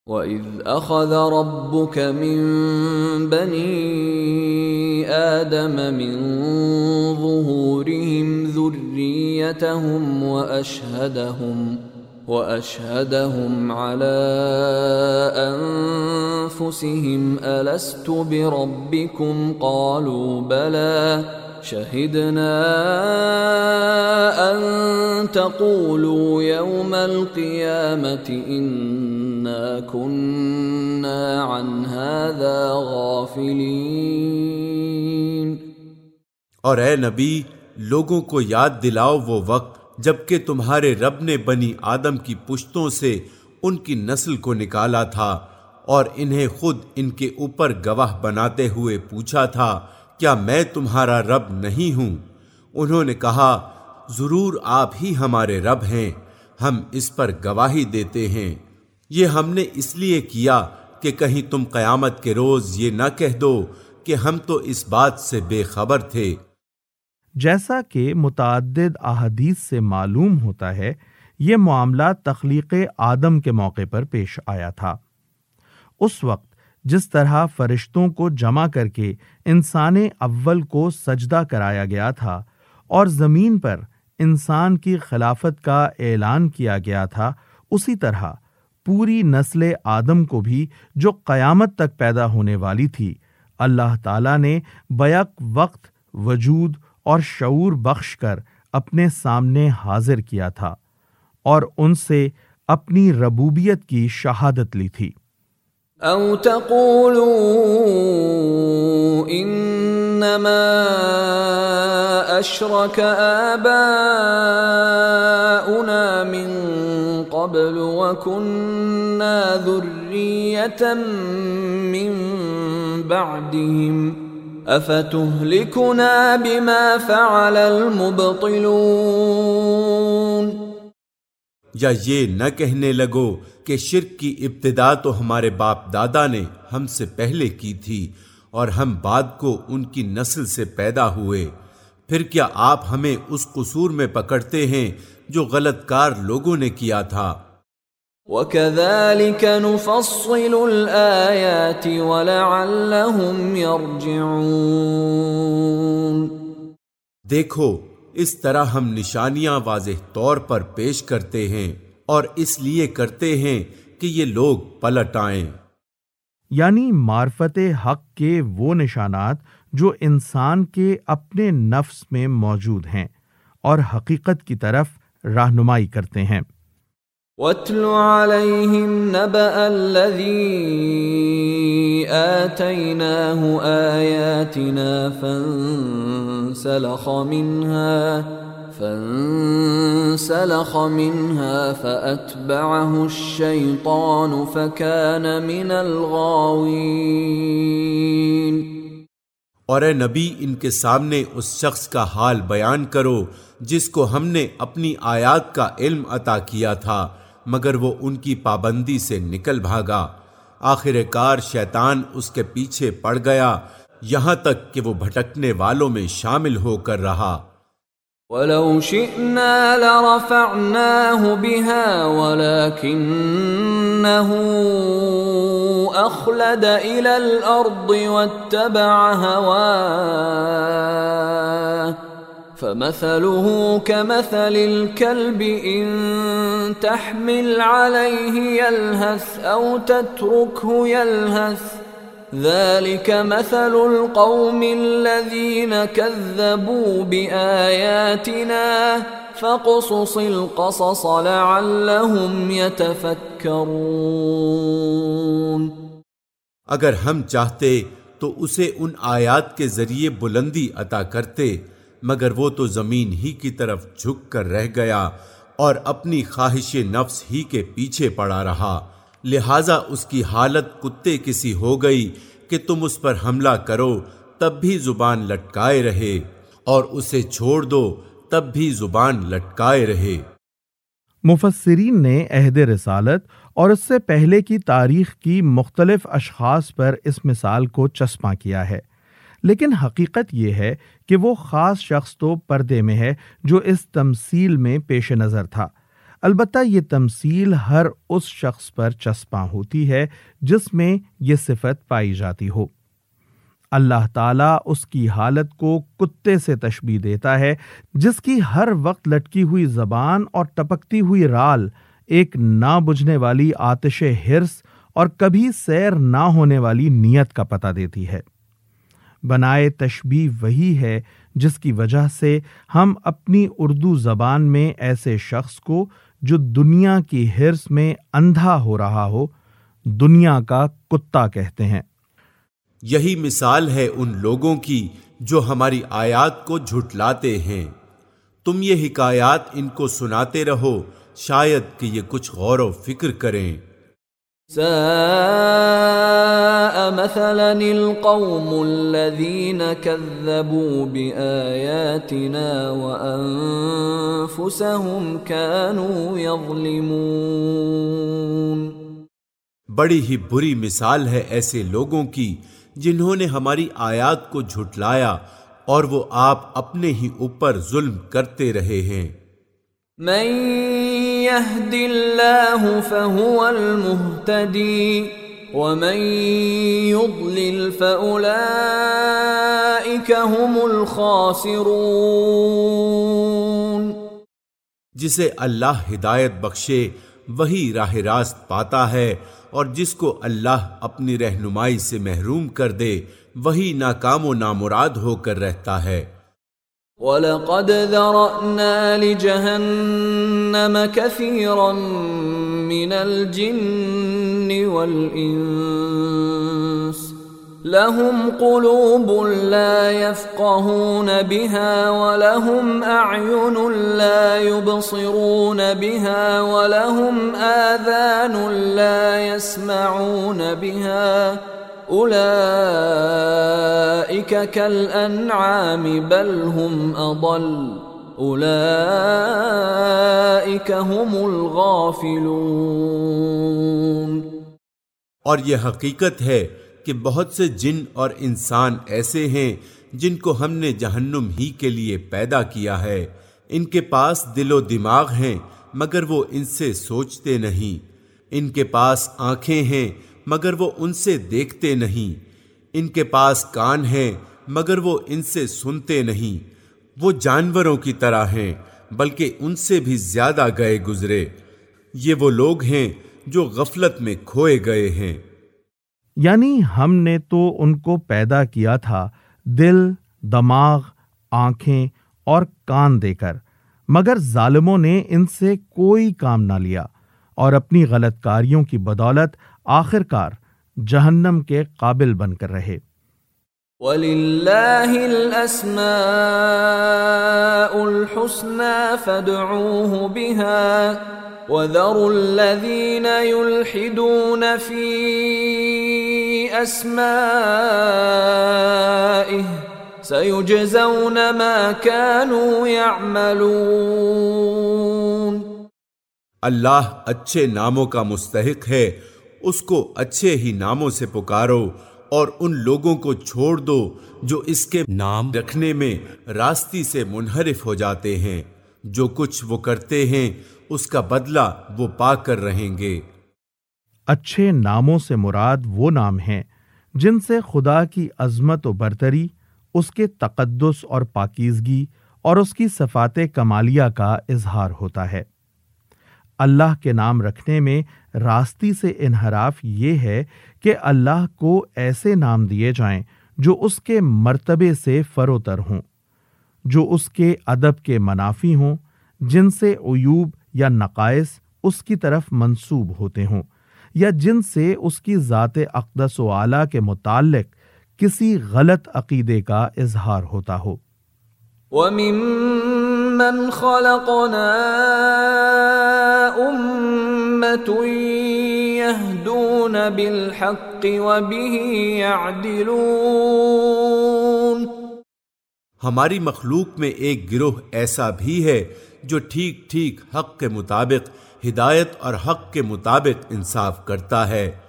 وَإِذْ أَخَذَ رَبُّكَ مِنْ بَنِي آدَمَ مِنْ ظُهُورِهِمْ ذُرِّيَّتَهُمْ وَأَشْهَدَهُمْ عَلَى أَنفُسِهِمْ أَلَسْتُ بِرَبِّكُمْ قَالُوا بَلَى شَهِدْنَا أَن تَقُولُوا يَوْمَ الْقِيَامَةِ إِنَّا كُنَّا عَنْ هَذَا غَافِلِينَ۔ اور اے نبی، لوگوں کو یاد دلاؤ وہ وقت جبکہ تمہارے رب نے بنی آدم کی پشتوں سے ان کی نسل کو نکالا تھا اور انہیں خود ان کے اوپر گواہ بناتے ہوئے پوچھا تھا، کیا میں تمہارا رب نہیں ہوں؟ انہوں نے کہا، ضرور آپ ہی ہمارے رب ہیں، ہم اس پر گواہی دیتے ہیں۔ یہ ہم نے اس لیے کیا کہ کہیں تم قیامت کے روز یہ نہ کہہ دو کہ ہم تو اس بات سے بے خبر تھے۔ جیسا کہ متعدد احادیث سے معلوم ہوتا ہے، یہ معاملہ تخلیق آدم کے موقع پر پیش آیا تھا۔ اس وقت جس طرح فرشتوں کو جمع کر کے انسان اول کو سجدہ کرایا گیا تھا اور زمین پر انسان کی خلافت کا اعلان کیا گیا تھا، اسی طرح پوری نسل آدم کو بھی جو قیامت تک پیدا ہونے والی تھی، اللہ تعالیٰ نے بیک وقت وجود اور شعور بخش کر اپنے سامنے حاضر کیا تھا اور ان سے اپنی ربوبیت کی شہادت لی تھی۔ او تقولوا انما اشرك آباؤنا من قبل وكنا ذرية من بعدهم افتهلكنا بما فعل المبطلون۔ یا یہ نہ کہنے لگو کہ شرک کی ابتدا تو ہمارے باپ دادا نے ہم سے پہلے کی تھی اور ہم بعد کو ان کی نسل سے پیدا ہوئے، پھر کیا آپ ہمیں اس قصور میں پکڑتے ہیں جو غلط کار لوگوں نے کیا تھا؟ وَكَذَلِكَ نُفَصِّلُ الْآيَاتِ وَلَعَلَّهُمْ يَرْجِعُونَ۔ دیکھو، اس طرح ہم نشانیاں واضح طور پر پیش کرتے ہیں اور اس لیے کرتے ہیں کہ یہ لوگ پلٹ آئیں۔ یعنی معرفت حق کے وہ نشانات جو انسان کے اپنے نفس میں موجود ہیں اور حقیقت کی طرف رہنمائی کرتے ہیں۔ وَاتْلُ عَلَيْهِمْ نَبَأَ الَّذِي آتَيْنَاهُ آيَاتِنَا فَانسَلَخَ مِنْهَا فَأَتْبَعَهُ الشَّيْطَانُ فَكَانَ مِنَ الْغَاوِينَ۔ اور اے نبی، ان کے سامنے اس شخص کا حال بیان کرو جس کو ہم نے اپنی آیات کا علم عطا کیا تھا، مگر وہ ان کی پابندی سے نکل بھاگا، آخر کار شیطان اس کے پیچھے پڑ گیا یہاں تک کہ وہ بھٹکنے والوں میں شامل ہو کر رہا۔ وَلَوْ شِئْنَا لَرَفَعْنَاهُ بِهَا وَلَكِنَّهُ أَخْلَدَ إِلَى الْأَرْضِ وَاتَّبَعَ هَوَاهُ فَمَثَلُهُ كَمَثَلِ الْكَلْبِ إِن تَحْمِلْ عَلَيْهِ يَلْهَثْ أَوْ تَتْرُكْهُ يَلْهَثْ ذَلِكَ مَثَلُ الْقَوْمِ الَّذِينَ كَذَّبُوا بِآيَاتِنَا فَاقْصُصِ الْقَصَصَ لَعَلَّهُمْ يَتَفَكَّرُونَ۔ اگر ہم چاہتے تو اسے ان آیات کے ذریعے بلندی عطا کرتے، مگر وہ تو زمین ہی کی طرف جھک کر رہ گیا اور اپنی خواہش نفس ہی کے پیچھے پڑا رہا، لہٰذا اس کی حالت کتے کسی ہو گئی کہ تم اس پر حملہ کرو تب بھی زبان لٹکائے رہے اور اسے چھوڑ دو تب بھی زبان لٹکائے رہے۔ مفسرین نے عہد رسالت اور اس سے پہلے کی تاریخ کی مختلف اشخاص پر اس مثال کو چسپاں کیا ہے، لیکن حقیقت یہ ہے کہ وہ خاص شخص تو پردے میں ہے جو اس تمثیل میں پیش نظر تھا۔ البتہ یہ تمثیل ہر اس شخص پر چسپاں ہوتی ہے جس میں یہ صفت پائی جاتی ہو۔ اللہ تعالیٰ اس کی حالت کو کتے سے تشبیہ دیتا ہے جس کی ہر وقت لٹکی ہوئی زبان اور ٹپکتی ہوئی رال ایک نہ بجھنے والی آتش حرص اور کبھی سیر نہ ہونے والی نیت کا پتہ دیتی ہے۔ بنائے تشبیہ وہی ہے جس کی وجہ سے ہم اپنی اردو زبان میں ایسے شخص کو جو دنیا کی حرص میں اندھا ہو رہا ہو دنیا کا کتا کہتے ہیں۔ یہی مثال ہے ان لوگوں کی جو ہماری آیات کو جھٹلاتے ہیں۔ تم یہ حکایات ان کو سناتے رہو، شاید کہ یہ کچھ غور و فکر کریں۔ ساء مثلا القوم الذين كذبوا بآياتنا وأنفسهم كانوا يظلمون۔ بڑی ہی بری مثال ہے ایسے لوگوں کی جنہوں نے ہماری آیات کو جھٹلایا اور وہ آپ اپنے ہی اوپر ظلم کرتے رہے ہیں۔ من يهد الله فهو المهتدي ومن يضلل فأولئك هم الخاسرون۔ جسے اللہ ہدایت بخشے وہی راہ راست پاتا ہے، اور جس کو اللہ اپنی رہنمائی سے محروم کر دے وہی ناکام و نامراد ہو کر رہتا ہے۔ وَلَقَدْ ذَرَأْنَا لِجَهَنَّمَ كَثِيرًا مِنَ الْجِنِّ وَالْإِنسِ لَهُمْ قُلُوبٌ لَا يَفْقَهُونَ بِهَا وَلَهُمْ أَعْيُنٌ لَا يُبْصِرُونَ بِهَا وَلَهُمْ آذَانٌ لَا يَسْمَعُونَ بِهَا أُولَئِكَ كَالْأَنْعَامِ بَلْ هُمْ أَضَلُّ أُولَئِكَ هُمُ الْغَافِلُونَ۔ اور یہ حقیقت ہے کہ بہت سے جن اور انسان ایسے ہیں جن کو ہم نے جہنم ہی کے لیے پیدا کیا ہے۔ ان کے پاس دل و دماغ ہیں مگر وہ ان سے سوچتے نہیں، ان کے پاس آنکھیں ہیں مگر وہ ان سے دیکھتے نہیں، ان کے پاس کان ہیں مگر وہ ان سے سنتے نہیں۔ وہ جانوروں کی طرح ہیں بلکہ ان سے بھی زیادہ گئے گزرے۔ یہ وہ لوگ ہیں جو غفلت میں کھوئے گئے ہیں۔ یعنی ہم نے تو ان کو پیدا کیا تھا دل، دماغ، آنکھیں اور کان دے کر، مگر ظالموں نے ان سے کوئی کام نہ لیا اور اپنی غلط کاریوں کی بدولت آخرکار جہنم کے قابل بن کر رہے۔ وَلِلَّهِ الْأَسْمَاءُ الْحُسْنَى فَادْعُوهُ بِهَا وَذَرُوا الَّذِينَ يُلْحِدُونَ فِي أَسْمَائِهِ سَيُجْزَوْنَ مَا كَانُوا يَعْمَلُونَ۔ اللہ اچھے ناموں کا مستحق ہے، اس کو اچھے ہی ناموں سے پکارو اور ان لوگوں کو چھوڑ دو جو اس کے نام رکھنے میں راستی سے منحرف ہو جاتے ہیں۔ جو کچھ وہ کرتے ہیں اس کا بدلہ وہ پا کر رہیں گے۔ اچھے ناموں سے مراد وہ نام ہیں جن سے خدا کی عظمت و برتری، اس کے تقدس اور پاکیزگی اور اس کی صفات کمالیہ کا اظہار ہوتا ہے۔ اللہ کے نام رکھنے میں راستی سے انحراف یہ ہے کہ اللہ کو ایسے نام دیے جائیں جو اس کے مرتبے سے فروتر ہوں، جو اس کے ادب کے منافی ہوں، جن سے عیوب یا نقائص اس کی طرف منسوب ہوتے ہوں، یا جن سے اس کی ذات اقدس و اعلیٰ کے متعلق کسی غلط عقیدے کا اظہار ہوتا ہو۔ وَمِمَّنْ خَلَقْنَا أُمَّةٌ يَهْدُونَ بِالْحَقِّ وَبِهِ يَعْدِلُونَ۔ ہماری مخلوق میں ایک گروہ ایسا بھی ہے جو ٹھیک ٹھیک حق کے مطابق ہدایت اور حق کے مطابق انصاف کرتا ہے۔